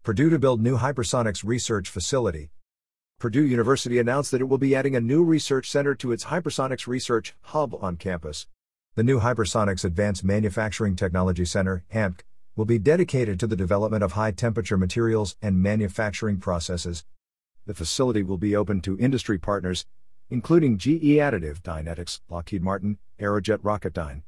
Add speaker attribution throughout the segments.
Speaker 1: Purdue to build new hypersonics research facility. Purdue University announced that it will be adding a new research center to its Hypersonics Research Hub on campus. The new Hypersonics Advanced Manufacturing Technology Center, HAMTC, will be dedicated to the development of high-temperature materials and manufacturing processes. The facility will be open to industry partners, including GE Additive, Dynetics, Lockheed Martin, Aerojet Rocketdyne,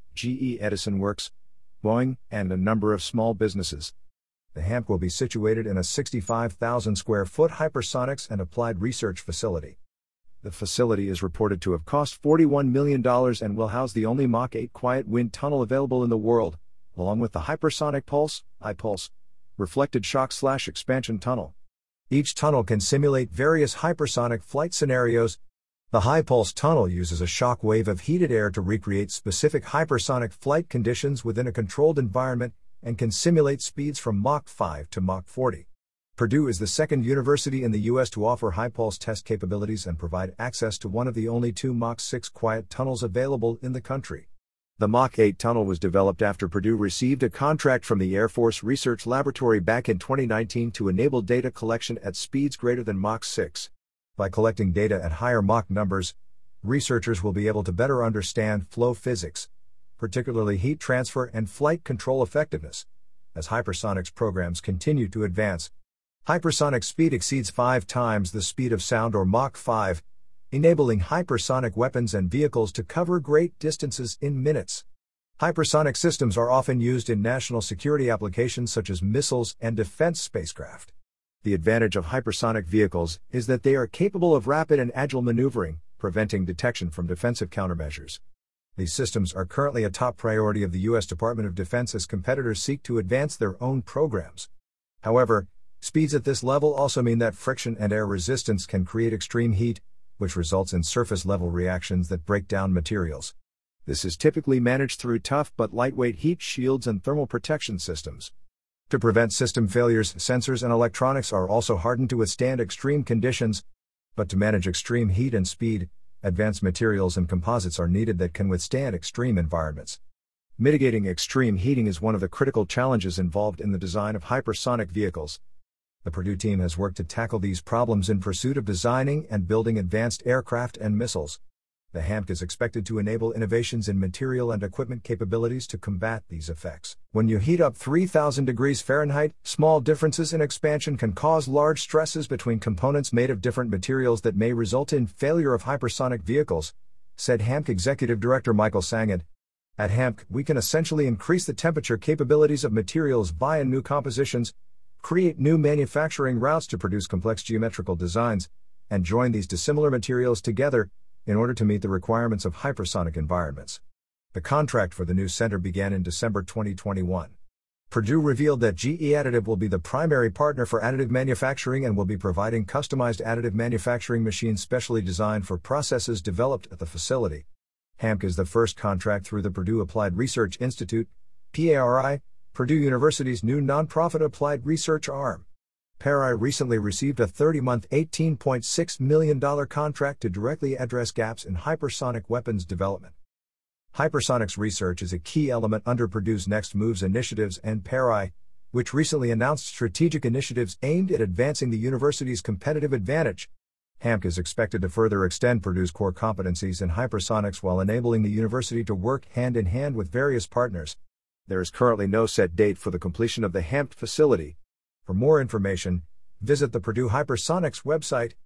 Speaker 1: GE Edison Works, Boeing, and a number of small businesses. The HAMTC will be situated in a 65,000 square foot hypersonics and applied research facility. The facility is reported to have cost $41 million and will house the only Mach 8 quiet wind tunnel available in the world, along with the Hypersonic Pulse (HyPulse) reflected shock/expansion tunnel. Each tunnel can simulate various hypersonic flight scenarios. The HyPulse tunnel uses a shock wave of heated air to recreate specific hypersonic flight conditions within a controlled environment and can simulate speeds from Mach 5 to Mach 40. Purdue is the second university in the U.S. to offer HyPulse test capabilities and provide access to one of the only two Mach 6 quiet tunnels available in the country. The Mach 8 tunnel was developed after Purdue received a contract from the Air Force Research Laboratory back in 2019 to enable data collection at speeds greater than Mach 6. By collecting data at higher Mach numbers, researchers will be able to better understand flow physics, particularly heat transfer and flight control effectiveness, as hypersonics programs continue to advance. Hypersonic speed exceeds 5 times the speed of sound or Mach 5, enabling hypersonic weapons and vehicles to cover great distances in minutes. Hypersonic systems are often used in national security applications such as missiles and defense spacecraft. The advantage of hypersonic vehicles is that they are capable of rapid and agile maneuvering, preventing detection from defensive countermeasures. These systems are currently a top priority of the U.S. Department of Defense as competitors seek to advance their own programs. However, speeds at this level also mean that friction and air resistance can create extreme heat, which results in surface-level reactions that break down materials. This is typically managed through tough but lightweight heat shields and thermal protection systems. To prevent system failures, sensors and electronics are also hardened to withstand extreme conditions, but to manage extreme heat and speed, advanced materials and composites are needed that can withstand extreme environments. Mitigating extreme heating is one of the critical challenges involved in the design of hypersonic vehicles. The Purdue team has worked to tackle these problems in pursuit of designing and building advanced aircraft and missiles. The HAMTC is expected to enable innovations in material and equipment capabilities to combat these effects. When you heat up 3,000 degrees Fahrenheit, small differences in expansion can cause large stresses between components made of different materials that may result in failure of hypersonic vehicles, said HAMTC Executive Director Michael Sangad. At HAMTC, we can essentially increase the temperature capabilities of materials via new compositions, create new manufacturing routes to produce complex geometrical designs, and join these dissimilar materials together in order to meet the requirements of hypersonic environments. The contract for the new center began in December 2021. Purdue revealed that GE Additive will be the primary partner for additive manufacturing and will be providing customized additive manufacturing machines specially designed for processes developed at the facility. HAMTC is the first contract through the Purdue Applied Research Institute, PARI, Purdue University's new nonprofit applied research arm. PARI recently received a 30-month $18.6 million contract to directly address gaps in hypersonic weapons development. Hypersonics research is a key element under Purdue's Next Moves initiatives and PARI, which recently announced strategic initiatives aimed at advancing the university's competitive advantage. HAMTC is expected to further extend Purdue's core competencies in hypersonics while enabling the university to work hand-in-hand with various partners. There is currently no set date for the completion of the HAMTC facility. For more information, visit the Purdue Hypersonics website.